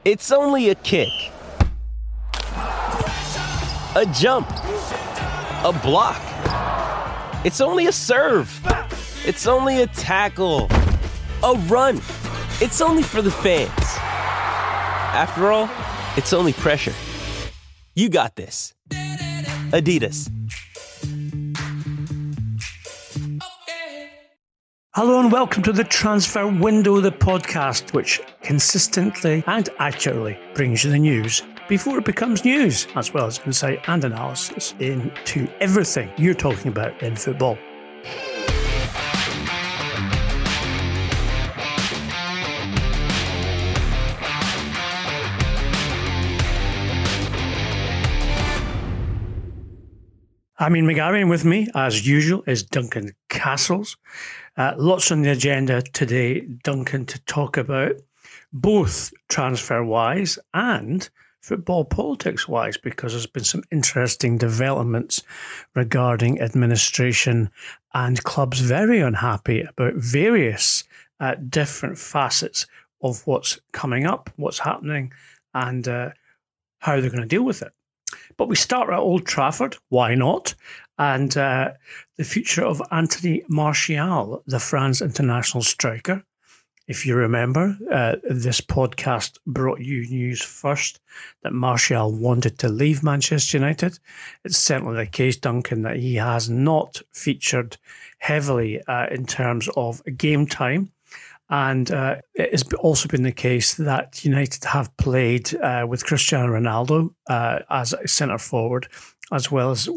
It's only a kick, a jump, a block. It's only a serve. It's only a tackle, a run. It's only for the fans. After all, it's only pressure. You got this. Adidas. Hello and welcome to the Transfer Window, the podcast which consistently and accurately brings you the news before it becomes news, as well as insight and analysis into everything you're talking about in football. I'm Ian McGarry, and with me, as usual, is Duncan Castles. Lots on the agenda today, Duncan, to talk about, both transfer-wise and football politics-wise, because there's been some interesting developments regarding administration and clubs very unhappy about various different facets of what's coming up, what's happening, and how they're going to deal with it. But we start at Old Trafford, why not? And the future of Anthony Martial, the France international striker. If you remember, this podcast brought you news first that Martial wanted to leave Manchester United. It's certainly the case, Duncan, that he has not featured heavily in terms of game time. And it has also been the case that United have played with Cristiano Ronaldo as a centre forward, as well as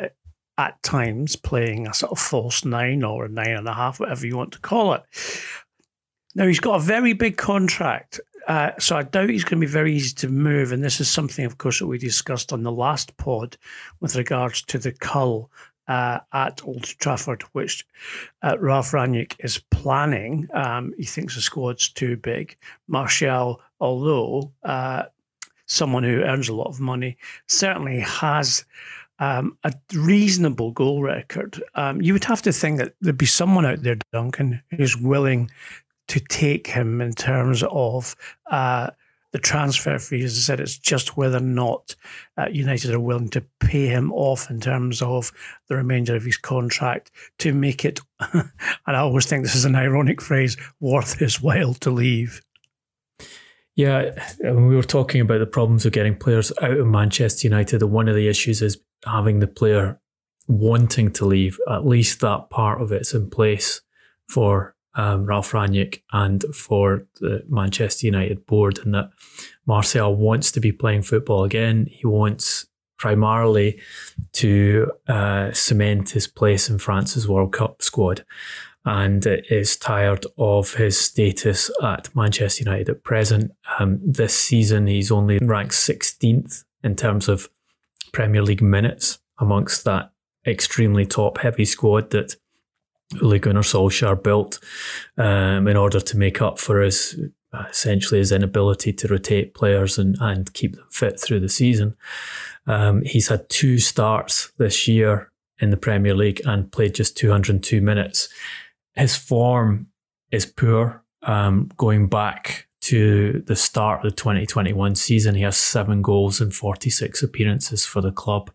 at times playing a sort of false nine or a 9.5, whatever you want to call it. Now, he's got a very big contract, so I doubt he's going to be very easy to move. And this is something, of course, that we discussed on the last pod with regards to the cull at Old Trafford, which Ralf Rangnick is planning. He thinks the squad's too big. Martial, although someone who earns a lot of money, certainly has a reasonable goal record. You would have to think that there'd be someone out there, Duncan, who's willing to take him in terms of the transfer fee. As I said, it's just whether or not United are willing to pay him off in terms of the remainder of his contract to make it, and I always think this is an ironic phrase, worth his while to leave. Yeah, when we were talking about the problems of getting players out of Manchester United, and one of the issues is having the player wanting to leave. At least that part of it's in place for Ralf Rangnick and for the Manchester United board, and that Martial wants to be playing football again. He wants primarily to cement his place in France's World Cup squad, and is tired of his status at Manchester United at present. This season he's only ranked 16th in terms of Premier League minutes amongst that extremely top-heavy squad that Ole Gunnar Solskjaer built in order to make up for his inability to rotate players and keep them fit through the season. He's had 2 starts this year in the Premier League and played just 202 minutes. His form is poor. Going back to the start of the 2021 season, he has 7 goals and 46 appearances for the club,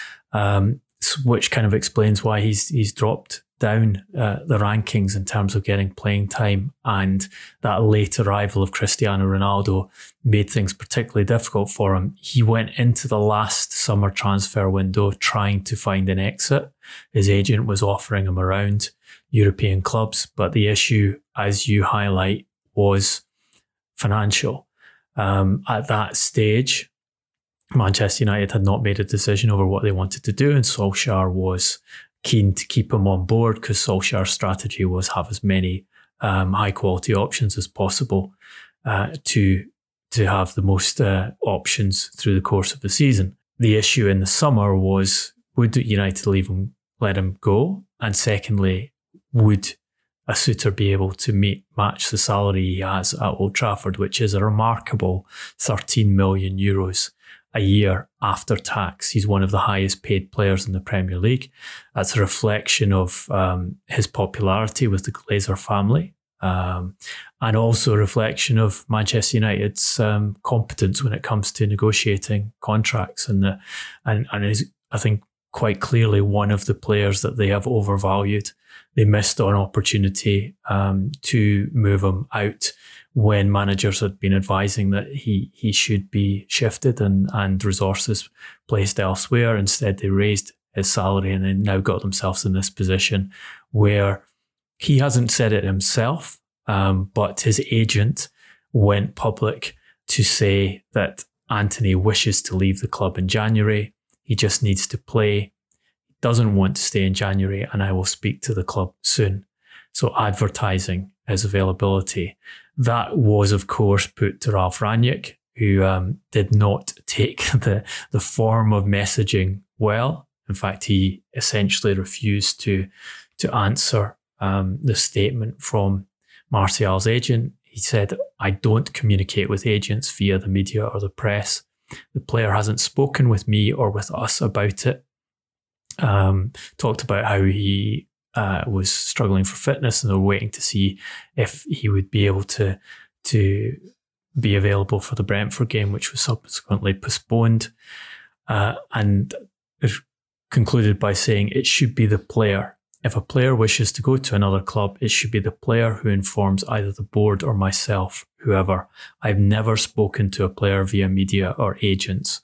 which kind of explains why he's dropped down the rankings in terms of getting playing time, and that late arrival of Cristiano Ronaldo made things particularly difficult for him. He went into the last summer transfer window trying to find an exit. His agent was offering him around European clubs, but the issue, as you highlight, was financial. At that stage, Manchester United had not made a decision over what they wanted to do, and Solskjaer was keen to keep him on board because Solskjaer's strategy was have as many high quality options as possible to have the most options through the course of the season. The issue in the summer was, would United let him go? And secondly, would a suitor be able to match the salary he has at Old Trafford, which is a remarkable 13 million euros a year after tax. He's one of the highest paid players in the Premier League. That's a reflection of his popularity with the Glazer family. and also a reflection of Manchester United's competence when it comes to negotiating contracts, and is, I think, quite clearly one of the players that they have overvalued. They missed on opportunity to move him out when managers had been advising that he should be shifted and resources placed elsewhere. Instead, they raised his salary and then now got themselves in this position where he hasn't said it himself, but his agent went public to say that Antony wishes to leave the club in January. He just needs to play, doesn't want to stay in January, and I will speak to the club soon. So advertising his availability. That was, of course, put to Ralf Rangnick, who did not take the form of messaging well. In fact, he essentially refused to answer the statement from Martial's agent. He said, "I don't communicate with agents via the media or the press. The player hasn't spoken with me or with us about it." Talked about how he was struggling for fitness and they were waiting to see if he would be able to be available for the Brentford game, which was subsequently postponed. And concluded by saying it should be the player. If a player wishes to go to another club, it should be the player who informs either the board or myself, whoever. I've never spoken to a player via media or agents.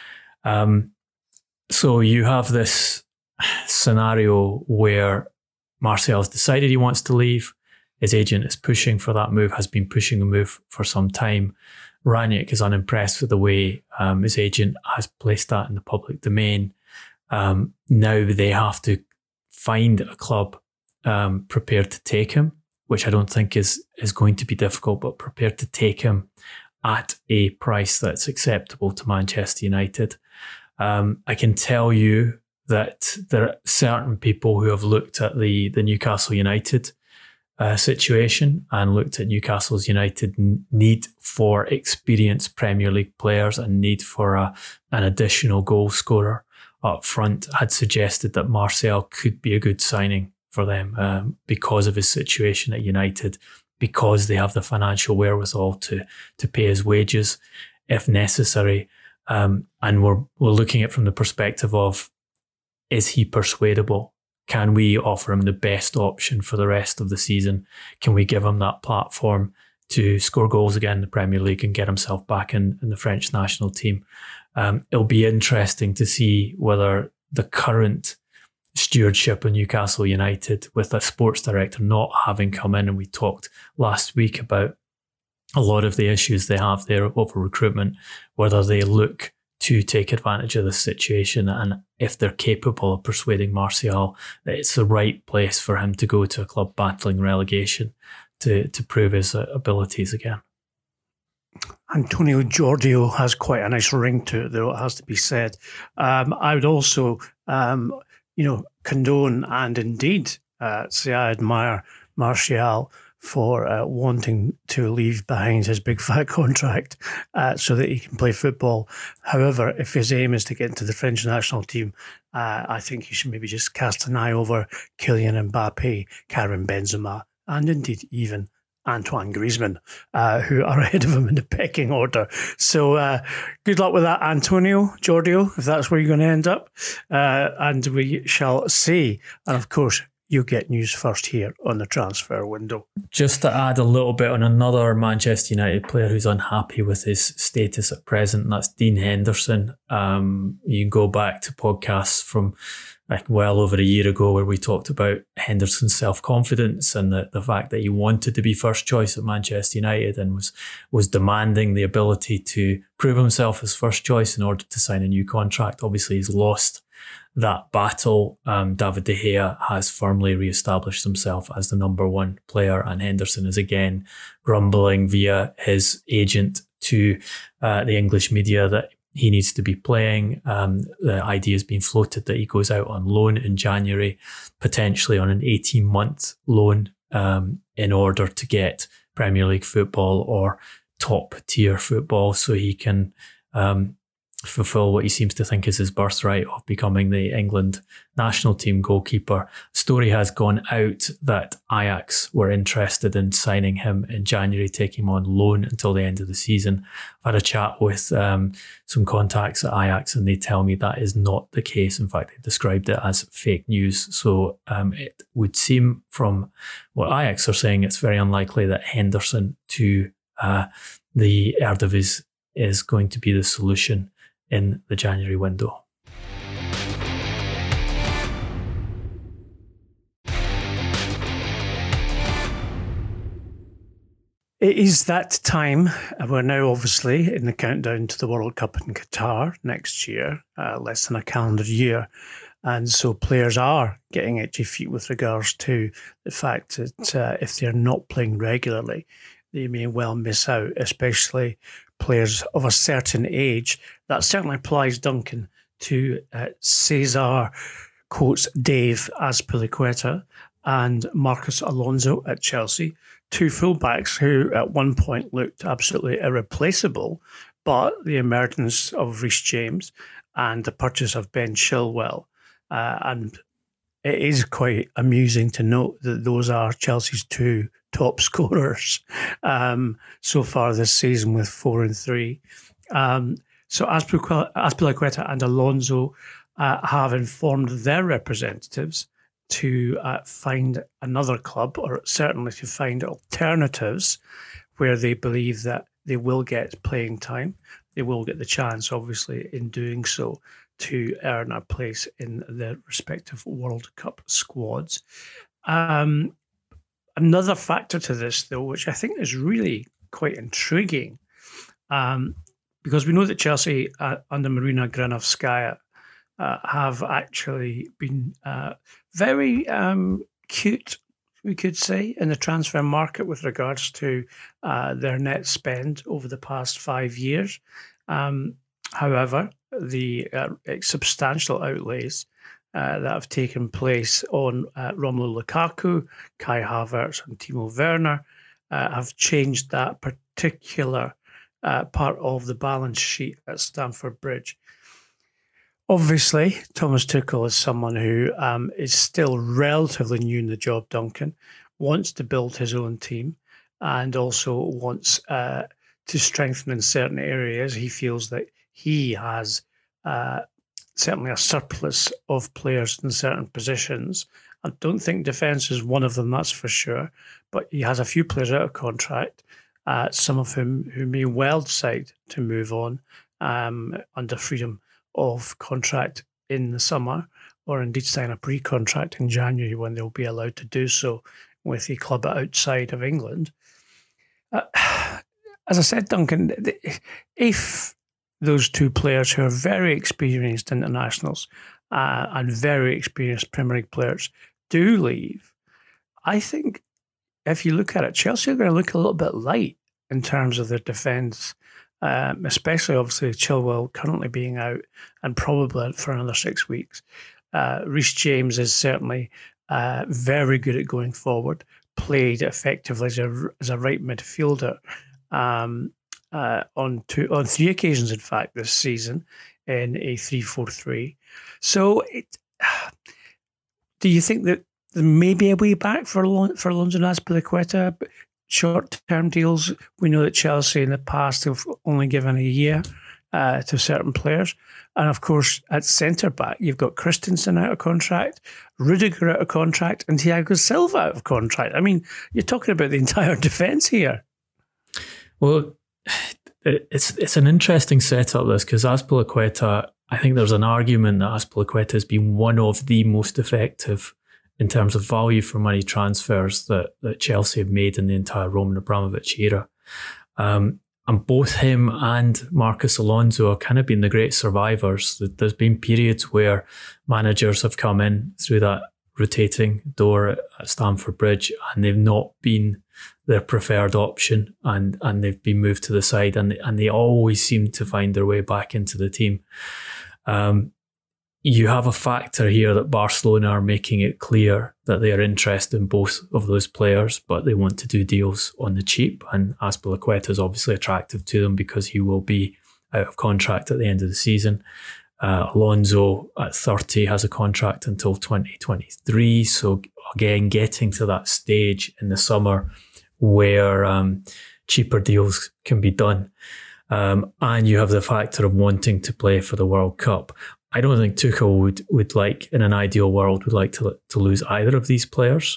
So you have this scenario where Martial's decided he wants to leave. His agent is pushing for that move, has been pushing a move for some time. Rangnick is unimpressed with the way his agent has placed that in the public domain. Now they have to find a club prepared to take him, which I don't think is going to be difficult, but prepared to take him at a price that's acceptable to Manchester United. I can tell you that there are certain people who have looked at the Newcastle United situation and looked at Newcastle's United need for experienced Premier League players and need for an additional goal scorer up front, had suggested that Martial could be a good signing for them because of his situation at United, because they have the financial wherewithal to pay his wages if necessary. And we're looking at it from the perspective of, is he persuadable? Can we offer him the best option for the rest of the season? Can we give him that platform to score goals again in the Premier League and get himself back in the French national team? It'll be interesting to see whether the current stewardship of Newcastle United, with a sports director not having come in, and we talked last week about a lot of the issues they have there over recruitment, whether they look to take advantage of this situation and if they're capable of persuading Martial that it's the right place for him to go to a club battling relegation to prove his abilities again. Antonio Giorgio has quite a nice ring to it, though, it has to be said. I would also, condone and indeed say I admire Martial for wanting to leave behind his big fat contract so that he can play football. However, if his aim is to get into the French national team, I think he should maybe just cast an eye over Kylian Mbappe, Karim Benzema, and indeed even Antoine Griezmann, who are ahead of him in the pecking order. So good luck with that, Antonio Giorgio, if that's where you're going to end up. And we shall see. And of course, you'll get news first here on the transfer window. Just to add a little bit on another Manchester United player who's unhappy with his status at present, and that's Dean Henderson. You can go back to podcasts from well over a year ago where we talked about Henderson's self-confidence and the fact that he wanted to be first choice at Manchester United and was demanding the ability to prove himself as first choice in order to sign a new contract. Obviously, he's lost that battle. David De Gea has firmly re-established himself as the number one player, and Henderson is again rumbling via his agent to the English media that he needs to be playing. The idea has been floated that he goes out on loan in January, potentially on an 18-month loan in order to get Premier League football or top-tier football so he can fulfill what he seems to think is his birthright of becoming the England national team goalkeeper. Story has gone out that Ajax were interested in signing him in January, taking him on loan until the end of the season. I've had a chat with some contacts at Ajax, and they tell me that is not the case. In fact, they described it as fake news. So it would seem from what Ajax are saying, it's very unlikely that Henderson to the Eredivisie is going to be the solution in the January window. It is that time. We're now obviously in the countdown to the World Cup in Qatar next year, less than a calendar year. And so players are getting itchy feet with regards to the fact that if they're not playing regularly, they may well miss out, especially players of a certain age. That certainly applies, Duncan, to Cesar, quotes Dave Azpilicueta, and Marcos Alonso at Chelsea, two fullbacks who at one point looked absolutely irreplaceable, but the emergence of Reece James and the purchase of Ben Chilwell, and it is quite amusing to note that those are Chelsea's two top scorers so far this season with 4 and 3. So Azpilicueta and Alonso have informed their representatives to find another club, or certainly to find alternatives where they believe that they will get playing time. They will get the chance, obviously, in doing so, to earn a place in their respective World Cup squads. Another factor to this, though, which I think is really quite intriguing, because we know that Chelsea under Marina Granovskaya have actually been very cute, we could say, in the transfer market with regards to their net spend over the past 5 years. However, the substantial outlays that have taken place on Romelu Lukaku, Kai Havertz and Timo Werner have changed that particular part of the balance sheet at Stamford Bridge. Obviously, Thomas Tuchel is someone who is still relatively new in the job, Duncan, wants to build his own team and also wants to strengthen in certain areas. He feels that he has certainly a surplus of players in certain positions. I don't think defence is one of them, that's for sure, but he has a few players out of contract, some of whom who may well decide to move on under freedom of contract in the summer, or indeed sign a pre-contract in January when they'll be allowed to do so with a club outside of England. As I said, Duncan, if those two players who are very experienced internationals and very experienced Premier League players do leave, I think if you look at it, Chelsea are going to look a little bit light in terms of their defence, especially obviously Chilwell currently being out and probably out for another 6 weeks. Reece James is certainly very good at going forward, played effectively as a right midfielder on 3 occasions, in fact, this season in a 3-4-3. So, do you think that there may be a way back for Alonso and Azpilicueta? Short-term deals. We know that Chelsea in the past have only given a year to certain players. And of course, at centre-back, you've got Christensen out of contract, Rudiger out of contract, and Thiago Silva out of contract. I mean, you're talking about the entire defence here. Well, it's an interesting setup, this, because Azpilicueta, I think there's an argument that Azpilicueta has been one of the most effective in terms of value for money transfers that Chelsea have made in the entire Roman Abramovich era. And both him and Marcos Alonso have kind of been the great survivors. There's been periods where managers have come in through that rotating door at Stamford Bridge and they've not been their preferred option, and they've been moved to the side, and they always seem to find their way back into the team. You have a factor here that Barcelona are making it clear that they are interested in both of those players, but they want to do deals on the cheap, and Azpilicueta is obviously attractive to them because he will be out of contract at the end of the season. Alonso at 30 has a contract until 2023. So again, getting to that stage in the summer where cheaper deals can be done. And you have the factor of wanting to play for the World Cup. I don't think Tuchel would like, in an ideal world, would like to lose either of these players.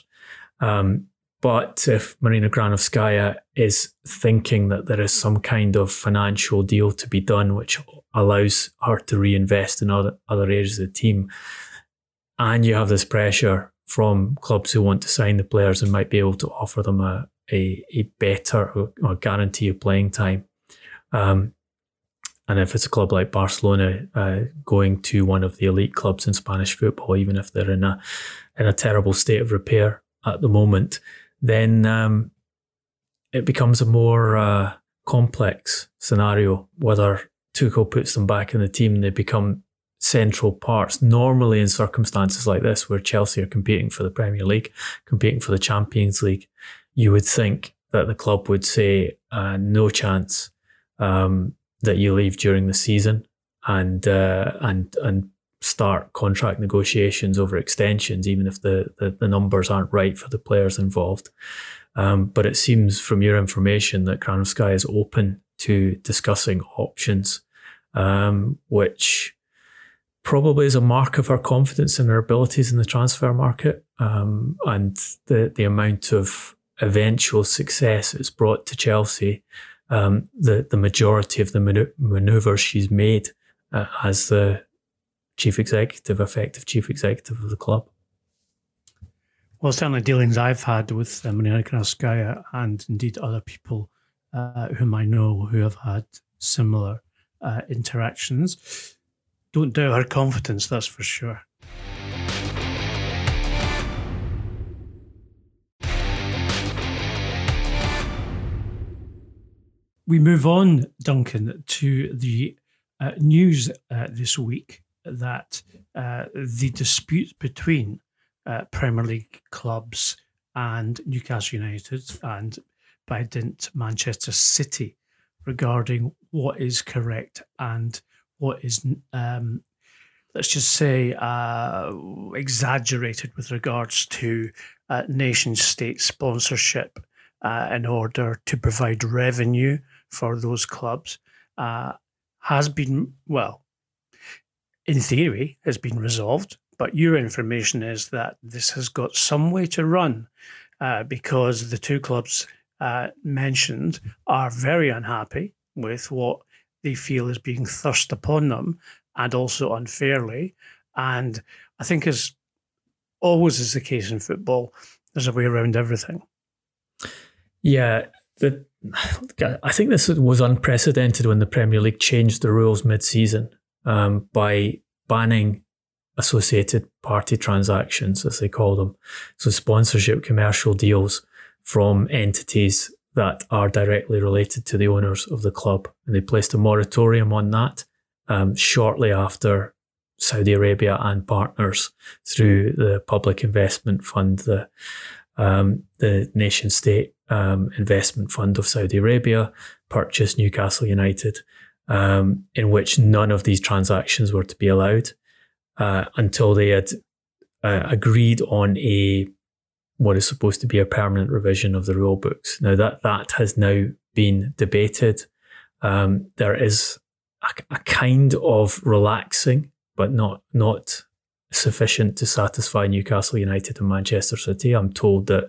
But if Marina Granovskaya is thinking that there is some kind of financial deal to be done which allows her to reinvest in other areas of the team, and you have this pressure from clubs who want to sign the players and might be able to offer them a better or guarantee of playing time. And if it's a club like Barcelona going to one of the elite clubs in Spanish football, even if they're in a terrible state of repair at the moment, then it becomes a more complex scenario. Whether Tuchel puts them back in the team, they become central parts. Normally in circumstances like this, where Chelsea are competing for the Premier League, competing for the Champions League, you would think that the club would say, no chance that you leave during the season, and start contract negotiations over extensions, even if the numbers aren't right for the players involved. But it seems from your information that Granovskaya is open to discussing options, which probably is a mark of her confidence in her abilities in the transfer market, and the amount of eventual success it's brought to Chelsea. The majority of the manoeuvres she's made as the effective chief executive of the club. Well, certainly dealings I've had with Marina Granovskaya and indeed other people whom I know who have had similar interactions. Don't doubt her confidence, that's for sure. We move on, Duncan, to the news this week that the dispute between Premier League clubs and Newcastle United, and by dint Manchester City, regarding what is correct and what is, let's just say, exaggerated with regards to nation-state sponsorship in order to provide revenue for those clubs, has been, well, in theory, has been resolved. But your information is that this has got some way to run because the two clubs mentioned are very unhappy with what they feel is being thrust upon them, and also unfairly. And I think, as always is the case in football, there's a way around everything. Yeah, I think this was unprecedented when the Premier League changed the rules mid-season by banning associated party transactions, as they call them. So sponsorship commercial deals from entities that are directly related to the owners of the club. And they placed a moratorium on that shortly after Saudi Arabia and partners through the Public Investment Fund, the nation-state investment fund of Saudi Arabia, purchased Newcastle United, in which none of these transactions were to be allowed until they had agreed on what is supposed to be a permanent revision of the rule books. Now that has now been debated. There is a kind of relaxing, but not sufficient to satisfy Newcastle United and Manchester City. I'm told that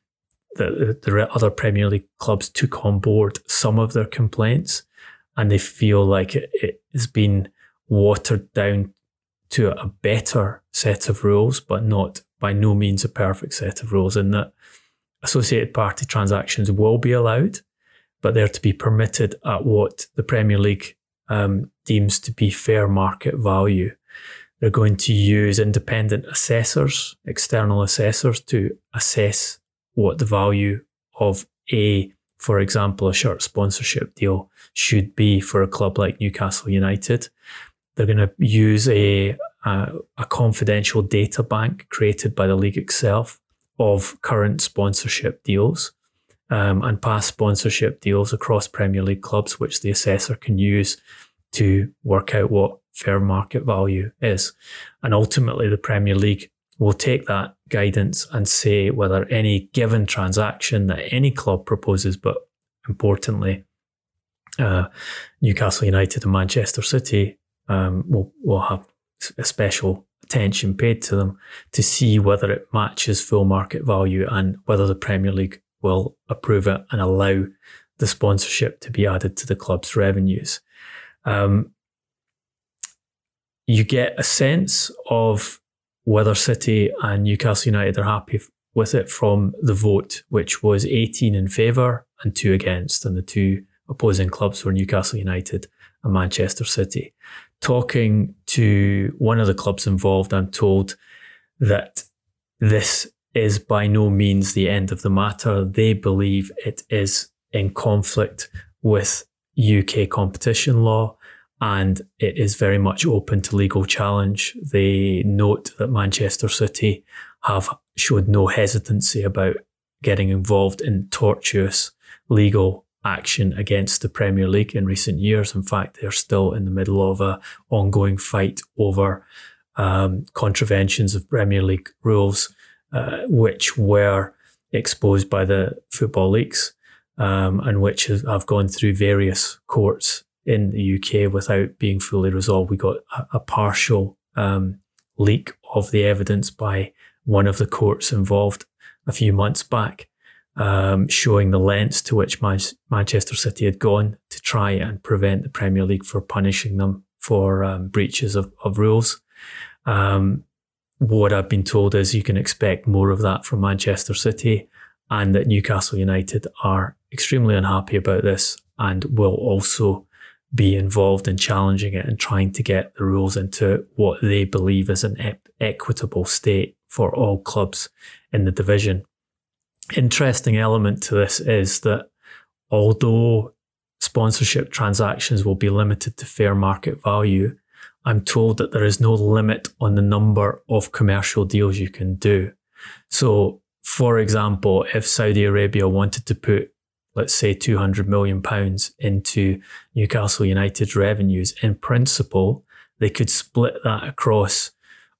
the other Premier League clubs took on board some of their complaints, and they feel like it has been watered down to a better set of rules, but not by no means a perfect set of rules, in that associated party transactions will be allowed, but they're to be permitted at what the Premier League deems to be fair market value. They're going to use independent assessors, external assessors, to assess what the value of for example, a shirt sponsorship deal should be for a club like Newcastle United. They're going to use a confidential data bank created by the league itself of current sponsorship deals and past sponsorship deals across Premier League clubs, which the assessor can use to work out what fair market value is. And ultimately, the Premier League will take that guidance and say whether any given transaction that any club proposes, but importantly, Newcastle United and Manchester City will have a special attention paid to them to see whether it matches full market value and whether the Premier League will approve it and allow the sponsorship to be added to the club's revenues. You get a sense of whether City and Newcastle United are happy with it from the vote, which was 18 in favour and 2 against, and the 2 opposing clubs were Newcastle United and Manchester City. Talking to one of the clubs involved, I'm told that this is by no means the end of the matter. They believe it is in conflict with UK competition law, and it is very much open to legal challenge. They note that Manchester City have showed no hesitancy about getting involved in tortuous legal action against the Premier League in recent years. In fact, they're still in the middle of an ongoing fight over contraventions of Premier League rules, which were exposed by the football leagues and which have gone through various courts in the UK without being fully resolved. We got a partial leak of the evidence by one of the courts involved a few months back, showing the lengths to which Manchester City had gone to try and prevent the Premier League for punishing them for breaches of rules. What I've been told is you can expect more of that from Manchester City, and that Newcastle United are extremely unhappy about this and will also be involved in challenging it and trying to get the rules into what they believe is an equitable state for all clubs in the division. Interesting element to this is that although sponsorship transactions will be limited to fair market value, I'm told that there is no limit on the number of commercial deals you can do. So, for example, if Saudi Arabia wanted to put, let's say, £200 million into Newcastle United's revenues, in principle, they could split that across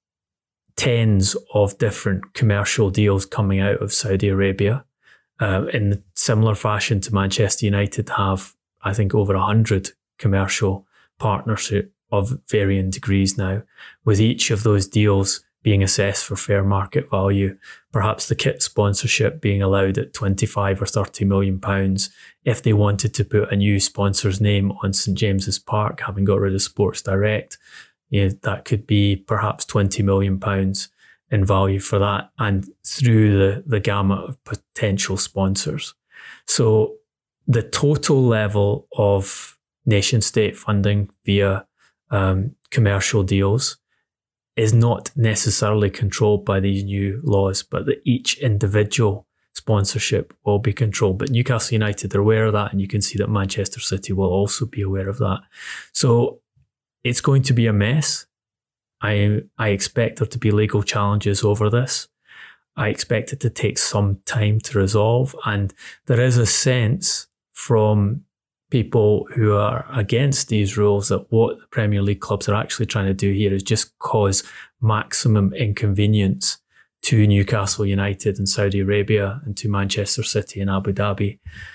tens of different commercial deals coming out of Saudi Arabia. In similar fashion to Manchester United have, I think, over 100 commercial partnerships of varying degrees now, with each of those deals being assessed for fair market value, perhaps the kit sponsorship being allowed at £25 or £30 million. If they wanted to put a new sponsor's name on St James's Park, having got rid of Sports Direct, that could be perhaps £20 million in value for that, and through the gamut of potential sponsors. So the total level of nation-state funding via commercial deals is not necessarily controlled by these new laws, but that each individual sponsorship will be controlled. But Newcastle United are aware of that, and you can see that Manchester City will also be aware of that. So it's going to be a mess. I expect there to be legal challenges over this. I expect it to take some time to resolve, and there is a sense from people who are against these rules that what the Premier League clubs are actually trying to do here is just cause maximum inconvenience to Newcastle United and Saudi Arabia and to Manchester City and Abu Dhabi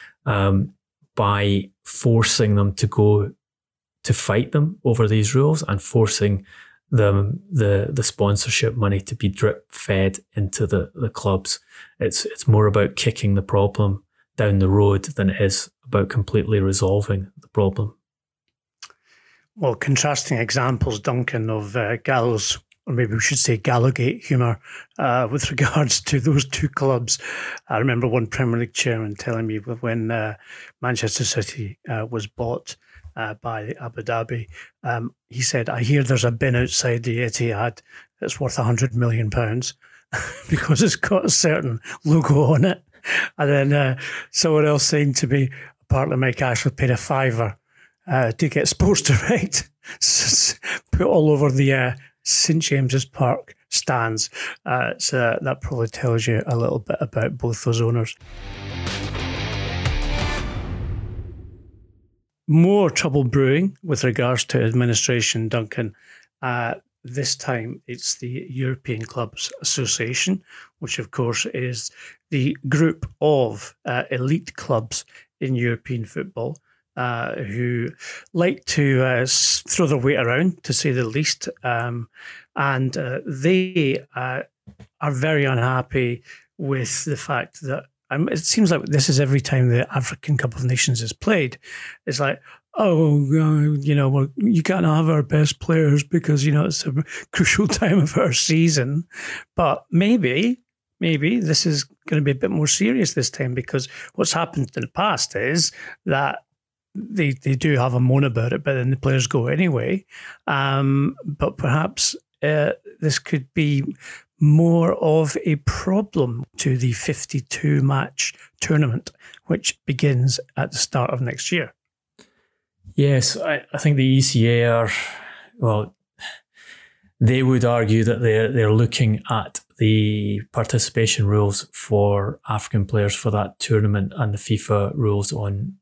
by forcing them to go to fight them over these rules and forcing the sponsorship money to be drip fed into the clubs. It's more about kicking the problem down the road than it is about completely resolving the problem. Well, contrasting examples, Duncan, of gallows, or maybe we should say Gallowgate humour with regards to those two clubs. I remember one Premier League chairman telling me when Manchester City was bought by Abu Dhabi, he said, I hear there's a bin outside the Etihad that's worth £100 million because it's got a certain logo on it. And then someone else saying to me, apparently Mike Ashley paid a fiver to get Sports Direct put all over the St James's Park stands. So that probably tells you a little bit about both those owners. more trouble brewing with regards to administration, Duncan. This time it's the European Clubs Association, which of course is the group of elite clubs in European football who like to throw their weight around, to say the least. And they are very unhappy with the fact that it seems like this is every time the African Cup of Nations is played. It's like, you can't have our best players because, it's a crucial time of our season. But maybe this is going to be a bit more serious this time, because what's happened in the past is that they do have a moan about it, but then the players go anyway. But perhaps this could be more of a problem to the 52-match tournament, which begins at the start of next year. Yes, I think the ECA they would argue that they're looking at the participation rules for African players for that tournament and the FIFA rules on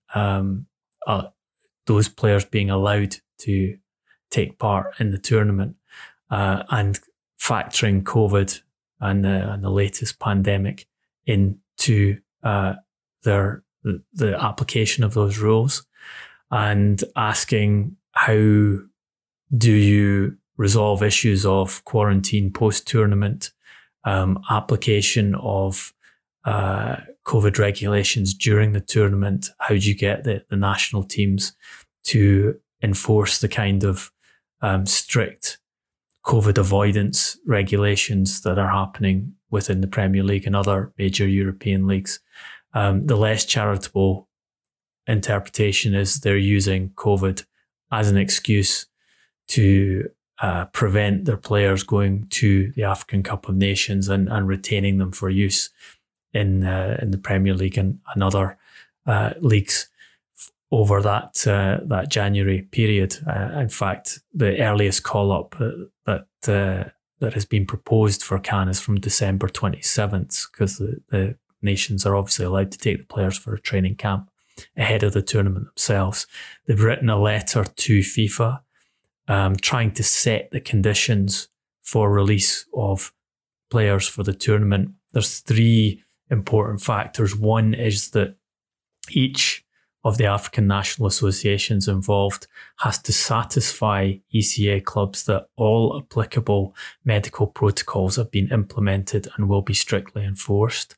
those players being allowed to take part in the tournament, and factoring COVID and the latest pandemic into the application of those rules, and asking how do you resolve issues of quarantine post-tournament, application of COVID regulations during the tournament. How do you get the national teams to enforce the kind of strict COVID avoidance regulations that are happening within the Premier League and other major European leagues? The less charitable interpretation is they're using COVID as an excuse to prevent their players going to the African Cup of Nations and retaining them for use in the Premier League and other leagues over that January period. In fact, the earliest call-up that has been proposed for CAN is from December 27th, because the nations are obviously allowed to take the players for a training camp ahead of the tournament themselves. They've written a letter to FIFA trying to set the conditions for release of players for the tournament. There's three important factors. One is that each of the African national associations involved has to satisfy ECA clubs that all applicable medical protocols have been implemented and will be strictly enforced.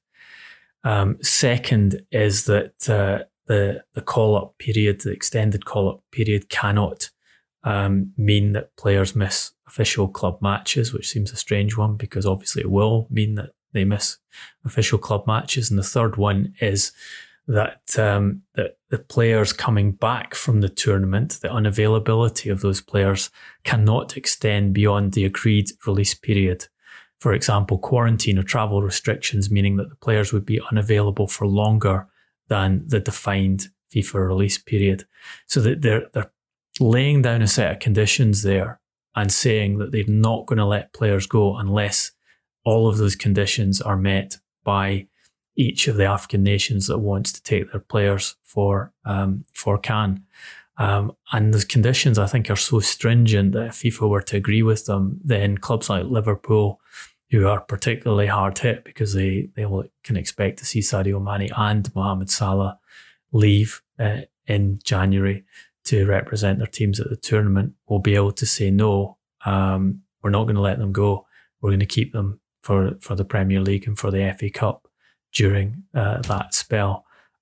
Second is that the call-up period, the extended call-up period, cannot mean that players miss official club matches, which seems a strange one, because obviously it will mean that they miss official club matches. And the third one is that the players coming back from the tournament, the unavailability of those players cannot extend beyond the agreed release period. For example, quarantine or travel restrictions, meaning that the players would be unavailable for longer than the defined FIFA release period. So that they're laying down a set of conditions there and saying that they're not going to let players go unless all of those conditions are met by each of the African nations that wants to take their players for CAN. And those conditions, I think, are so stringent that if FIFA were to agree with them, then clubs like Liverpool, who are particularly hard hit because they can expect to see Sadio Mane and Mohamed Salah leave in January to represent their teams at the tournament, will be able to say, no, we're not going to let them go. We're going to keep them for the Premier League and for the FA Cup during that spell.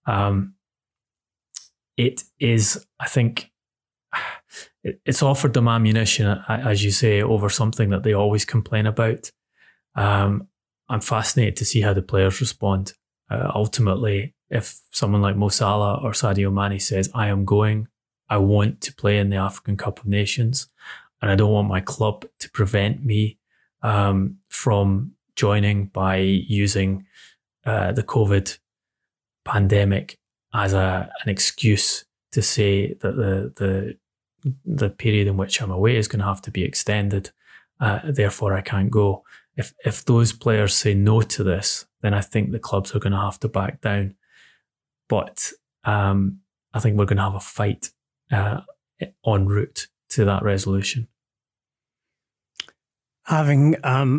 It is, I think, it's offered them ammunition, as you say, over something that they always complain about. I'm fascinated to see how the players respond. Ultimately, if someone like Mo Salah or Sadio Mane says, I am going, I want to play in the African Cup of Nations, and I don't want my club to prevent me from joining by using the COVID pandemic as an excuse to say that the period in which I'm away is going to have to be extended, therefore I can't go. If those players say no to this, then I think the clubs are going to have to back down. But I think we're going to have a fight en route to that resolution. Having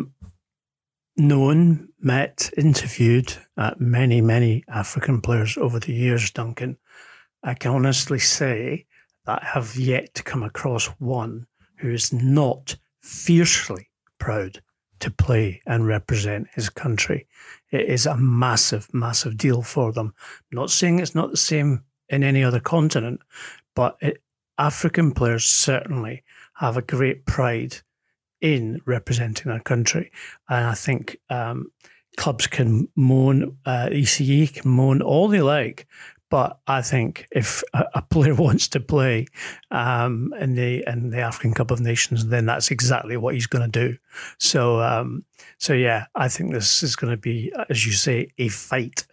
known, met, interviewed many, many African players over the years, Duncan, I can honestly say that I have yet to come across one who is not fiercely proud to play and represent his country. It is a massive, massive deal for them. I'm not saying it's not the same in any other continent, but African players certainly have a great pride in representing their country. And I think clubs can moan, ECE can moan all they like, but I think if a player wants to play in the African Cup of Nations, then that's exactly what he's going to do. So yeah, I think this is going to be, as you say, a fight.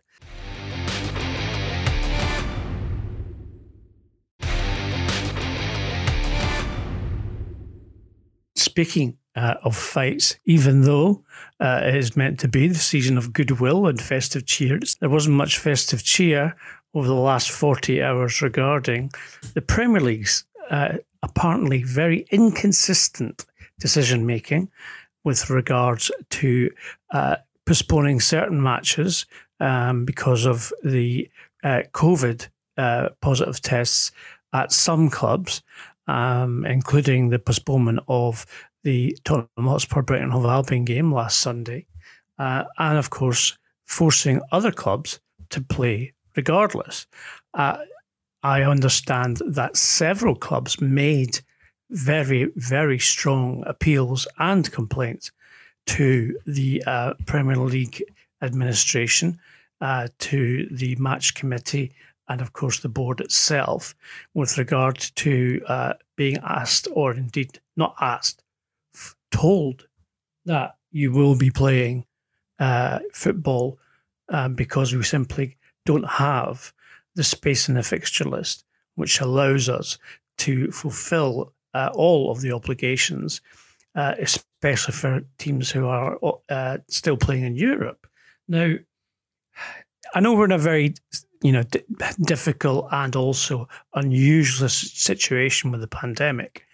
Speaking of fights, even though it is meant to be the season of goodwill and festive cheers, there wasn't much festive cheer over the last 40 hours regarding the Premier League's apparently very inconsistent decision-making with regards to postponing certain matches because of the COVID positive tests at some clubs, including the postponement of the Tottenham Hotspur Brighton Hove Albion game last Sunday, and of course forcing other clubs to play regardless. I understand that several clubs made very, very strong appeals and complaints to the Premier League administration, to the match committee, and of course the board itself, with regard to being asked, or indeed not asked, told that you will be playing football because we simply don't have the space in the fixture list which allows us to fulfil all of the obligations, especially for teams who are still playing in Europe. Now, I know we're in a very difficult and also unusual situation with the pandemic,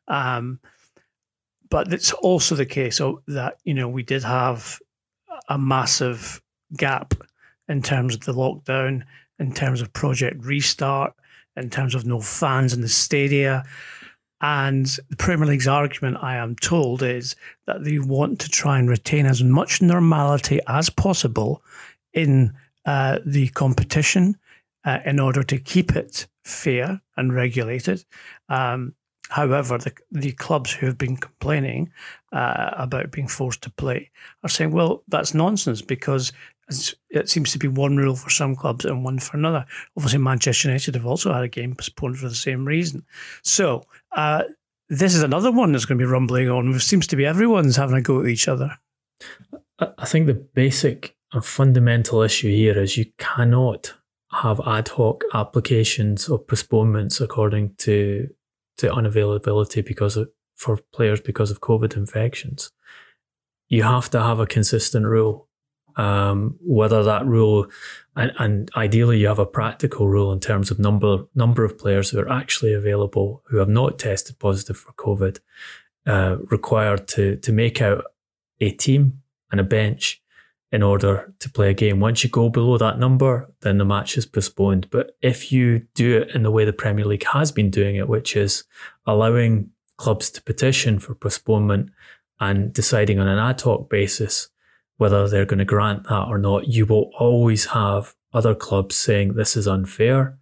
but it's also the case that we did have a massive gap in terms of the lockdown, in terms of Project Restart, in terms of no fans in the stadia. And the Premier League's argument, I am told, is that they want to try and retain as much normality as possible in the competition in order to keep it fair and regulated. However, the clubs who have been complaining about being forced to play are saying, well, that's nonsense, because it seems to be one rule for some clubs and one for another. Obviously, Manchester United have also had a game postponed for the same reason. So this is another one that's going to be rumbling on. It seems to be everyone's having a go at each other. I think the basic and fundamental issue here is you cannot have ad hoc applications of postponements according to unavailability for players because of COVID infections. You have to have a consistent rule. Whether that rule, and ideally you have a practical rule in terms of number of players who are actually available who have not tested positive for COVID, required to make out a team and a bench in order to play a game. Once you go below that number, then the match is postponed. But if you do it in the way the Premier League has been doing it, which is allowing clubs to petition for postponement and deciding on an ad hoc basis whether they're going to grant that or not, you will always have other clubs saying this is unfair.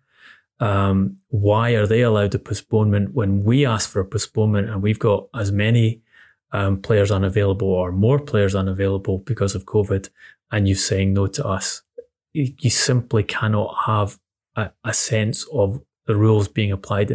Why are they allowed a postponement when we ask for a postponement and we've got as many players unavailable or more players unavailable because of COVID, and you saying no to us? You simply cannot have a sense of the rules being applied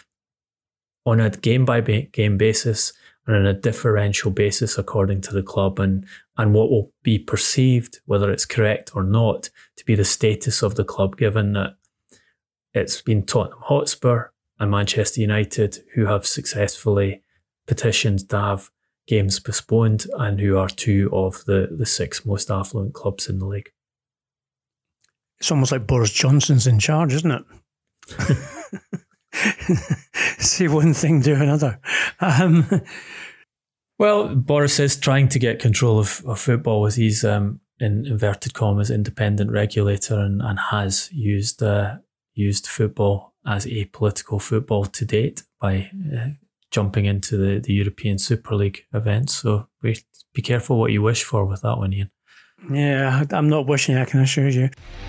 on a game-by-game basis and on a differential basis according to the club and what will be perceived, whether it's correct or not, to be the status of the club, given that it's been Tottenham Hotspur and Manchester United who have successfully petitioned to have games postponed and who are two of the six most affluent clubs in the league. It's almost like Boris Johnson's in charge, isn't it? Say one thing, do another. Well, Boris is trying to get control of football with his, in inverted commas, independent regulator and has used football as a political football to date by jumping into the European Super League events. So be careful what you wish for with that one, Ian. Yeah, I'm not wishing, I can assure you.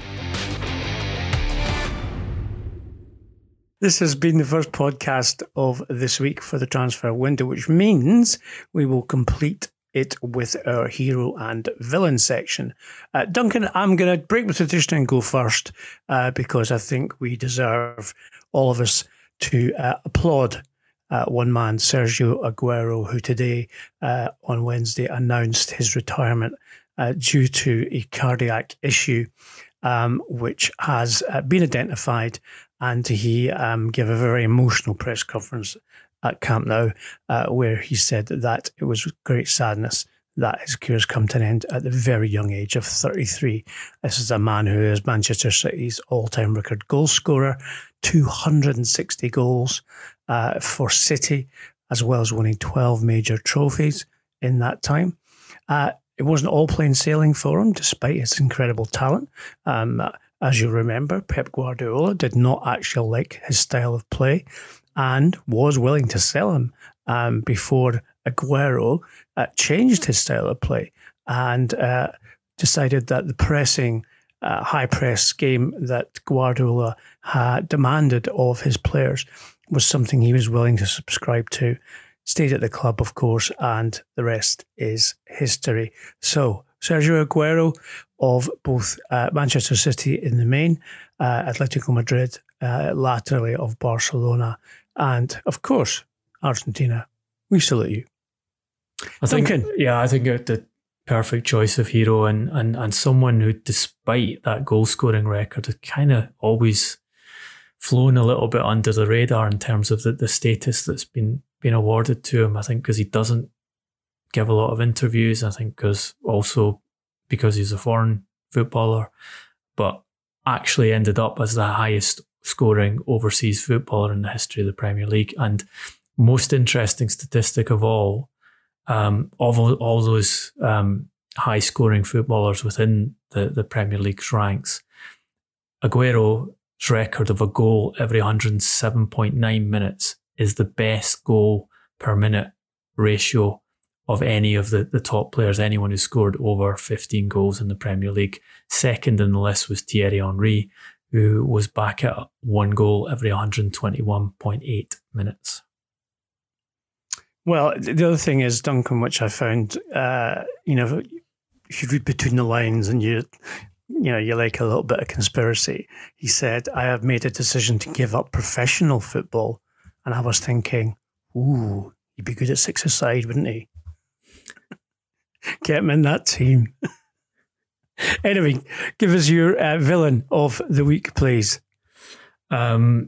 This has been the first podcast of this week for the transfer window, which means we will complete it with our hero and villain section. Duncan, I'm going to break with tradition and go first because I think we deserve, all of us, to applaud one man, Sergio Aguero, who today, on Wednesday, announced his retirement due to a cardiac issue, which has been identified. And he gave a very emotional press conference at Camp Nou, where he said that it was with great sadness that his career has come to an end at the very young age of 33. This is a man who is Manchester City's all-time record goal scorer, 260 goals for City, as well as winning 12 major trophies in that time. It wasn't all plain sailing for him, despite his incredible talent. As you remember, Pep Guardiola did not actually like his style of play and was willing to sell him before Aguero changed his style of play and decided that the pressing, high press game that Guardiola had demanded of his players was something he was willing to subscribe to. Stayed at the club, of course, and the rest is history. So, Sergio Aguero of both Manchester City in the main, Atletico Madrid, laterally of Barcelona, and, of course, Argentina. We salute you. I think the perfect choice of hero and someone who, despite that goal-scoring record, had kind of always flown a little bit under the radar in terms of the status that's been awarded to him. I think because he doesn't give a lot of interviews. I think because he's a foreign footballer, but actually ended up as the highest scoring overseas footballer in the history of the Premier League. And most interesting statistic of all those high scoring footballers within the Premier League's ranks, Aguero's record of a goal every 107.9 minutes is the best goal per minute ratio of any of the top players, anyone who scored over 15 goals in the Premier League. Second in the list was Thierry Henry, who was back at one goal every 121.8 minutes. Well, the other thing is, Duncan, which I found, if you read between the lines and you like a little bit of conspiracy, he said, I have made a decision to give up professional football. And I was thinking, ooh, he'd be good at six-a-side, wouldn't he? Get him in that team. Anyway, give us your villain of the week, please. VAR,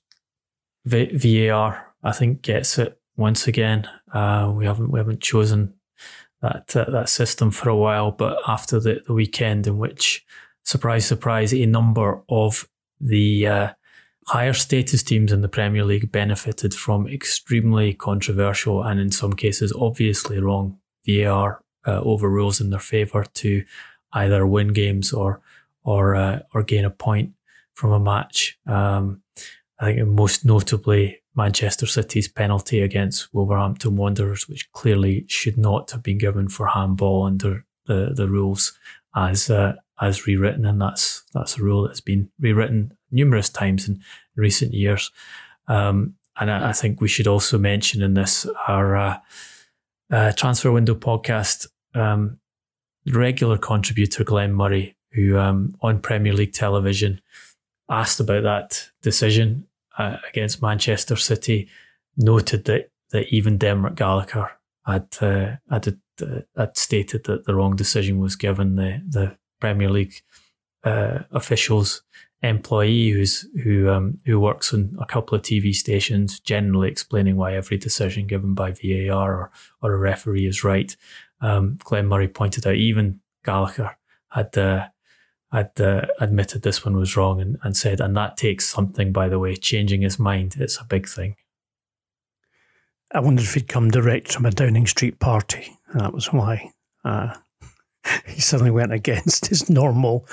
I think, gets it once again. We haven't chosen that system for a while, but after the weekend in which, surprise, surprise, a number of the higher status teams in the Premier League benefited from extremely controversial and in some cases obviously wrong VAR overrules in their favour to either win games or gain a point from a match. I think most notably Manchester City's penalty against Wolverhampton Wanderers, which clearly should not have been given for handball under the rules as rewritten, and that's a rule that's been rewritten numerous times in recent years. And I think we should also mention in this our Transfer Window podcast regular contributor Glenn Murray, who on Premier League television asked about that decision against Manchester City, noted that even Denmark Gallagher had stated that the wrong decision was given. The Premier League officials employee who works on a couple of TV stations, generally explaining why every decision given by VAR or a referee is right. Glenn Murray pointed out even Gallagher had had admitted this one was wrong and said, and that takes something, by the way, changing his mind. It's a big thing. I wondered if he'd come direct from a Downing Street party. That was why he suddenly went against his normal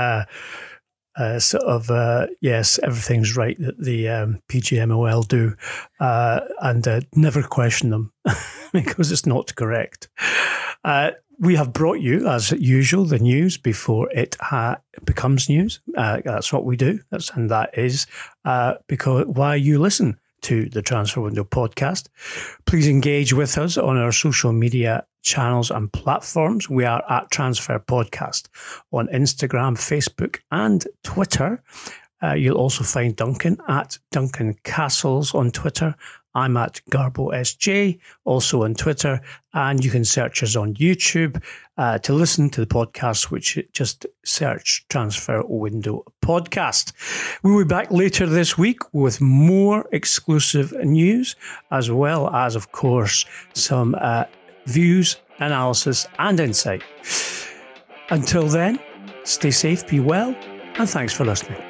yes, everything's right that the PGMOL do, and never question them because it's not correct. We have brought you, as usual, the news before it becomes news. That's what we do. That is because why you listen to the Transfer Window podcast. Please engage with us on our social media channels and platforms. We are at Transfer Podcast on Instagram, Facebook, and Twitter. You'll also find Duncan at Duncan Castles on Twitter. I'm at GarboSJ, also on Twitter, and you can search us on YouTube to listen to the podcast, which just search Transfer Window Podcast. We'll be back later this week with more exclusive news, as well as, of course, some views, analysis, and insight. Until then, stay safe, be well, and thanks for listening.